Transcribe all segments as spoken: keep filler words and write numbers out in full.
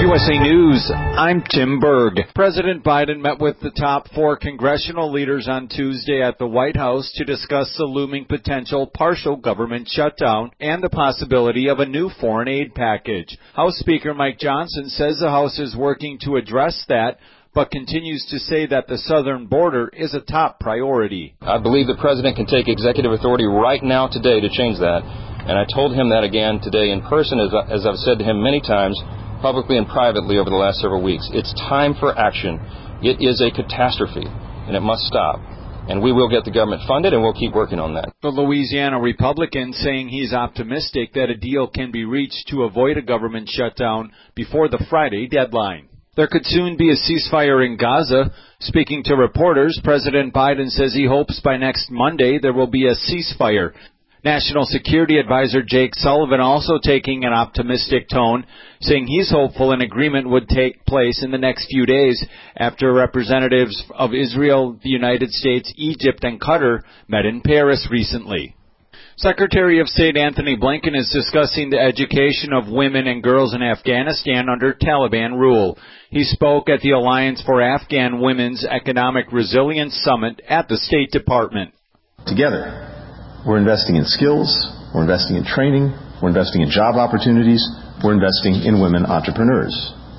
U S A News, I'm Tim Berg. President Biden met with the top four congressional leaders on Tuesday at the White House to discuss the looming potential partial government shutdown and the possibility of a new foreign aid package. House Speaker Mike Johnson says the House is working to address that, but continues to say that the southern border is a top priority. I believe the president can take executive authority right now today to change that, and I told him that again today in person, as, as I've said to him many times, publicly and privately over the last several weeks. It's time for action. It is a catastrophe, and it must stop. And we will get the government funded, and we'll keep working on that. The Louisiana Republican saying he's optimistic that a deal can be reached to avoid a government shutdown before the Friday deadline. There could soon be a ceasefire in Gaza. Speaking to reporters, President Biden says he hopes by next Monday there will be a ceasefire. National Security Advisor Jake Sullivan also taking an optimistic tone, saying he's hopeful an agreement would take place in the next few days after representatives of Israel, the United States, Egypt, and Qatar met in Paris recently. Secretary of State Anthony Blinken is discussing the education of women and girls in Afghanistan under Taliban rule. He spoke at the Alliance for Afghan Women's Economic Resilience Summit at the State Department. Together, we're investing in skills, we're investing in training, we're investing in job opportunities, we're investing in women entrepreneurs.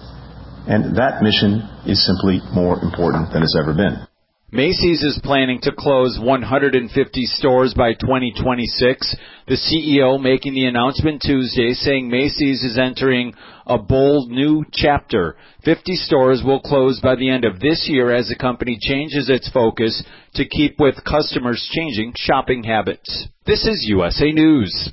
And that mission is simply more important than it's ever been. Macy's is planning to close one hundred fifty stores by twenty twenty-six. The C E O making the announcement Tuesday, saying Macy's is entering a bold new chapter. fifty stores will close by the end of this year as the company changes its focus to keep with customers' changing shopping habits. This is U S A News.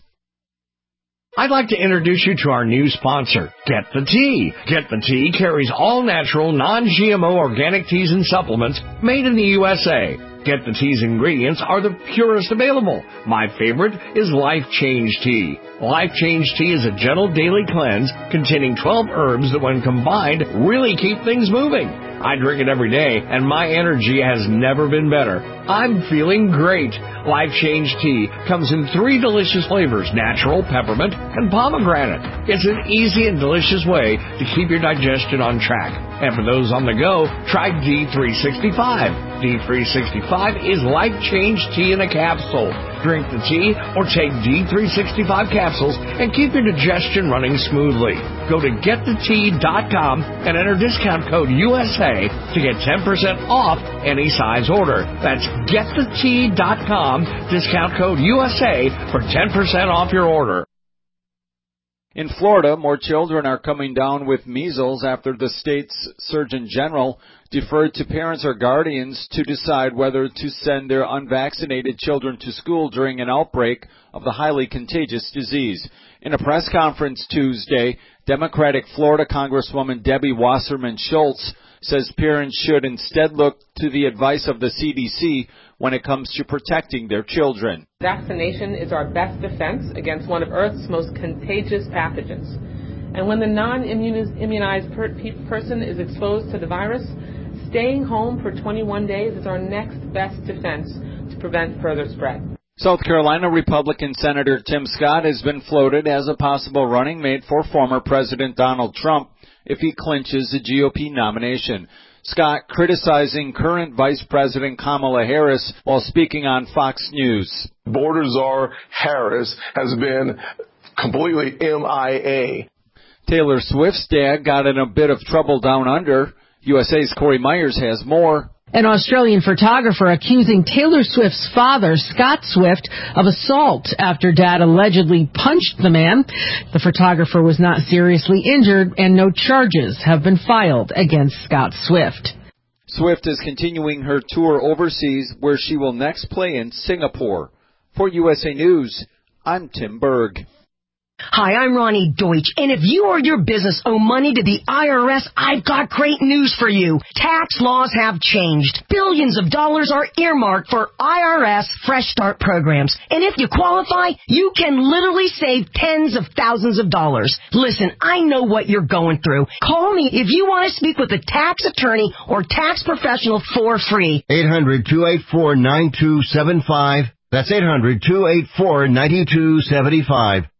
I'd like to introduce you to our new sponsor, Get the Tea. Get the Tea carries all-natural, non-G M O organic teas and supplements made in the U S A. Get the Tea's ingredients are the purest available. My favorite is Life Change Tea. Life Change Tea is a gentle daily cleanse containing twelve herbs that, when combined, really keep things moving. I drink it every day, and my energy has never been better. I'm feeling great. Life Change Tea comes in three delicious flavors, natural, peppermint, and pomegranate. It's an easy and delicious way to keep your digestion on track. And for those on the go, try D three sixty-five. D three sixty-five is Life Change Tea in a capsule. Drink the tea or take D three sixty-five capsules and keep your digestion running smoothly. Go to get the tea dot com and enter discount code U S A to get ten percent off any size order. That's get the tea dot com, discount code U S A for ten percent off your order. In Florida, more children are coming down with measles after the state's Surgeon General deferred to parents or guardians to decide whether to send their unvaccinated children to school during an outbreak of the highly contagious disease. In a press conference Tuesday, Democratic Florida Congresswoman Debbie Wasserman Schultz says parents should instead look to the advice of the C D C when it comes to protecting their children. Vaccination is our best defense against one of Earth's most contagious pathogens. And when the non-immunized per- person is exposed to the virus, staying home for twenty-one days is our next best defense to prevent further spread. South Carolina Republican Senator Tim Scott has been floated as a possible running mate for former President Donald Trump if he clinches the G O P nomination. Scott criticizing current Vice President Kamala Harris while speaking on Fox News. Border czar Harris has been completely M I A. Taylor Swift's dad got in a bit of trouble down under. U S A's Corey Myers has more. An Australian photographer accusing Taylor Swift's father, Scott Swift, of assault after dad allegedly punched the man. The photographer was not seriously injured, and no charges have been filed against Scott Swift. Swift is continuing her tour overseas, where she will next play in Singapore. For U S A News, I'm Tim Berg. Hi, I'm Ronnie Deutsch, and if you or your business owe money to the I R S, I've got great news for you. Tax laws have changed. Billions of dollars are earmarked for I R S Fresh Start programs, and if you qualify, you can literally save tens of thousands of dollars. Listen, I know what you're going through. Call me if you want to speak with a tax attorney or tax professional for free. eight hundred, two eight four, nine two seven five. That's eight hundred, two eight four, nine two seven five.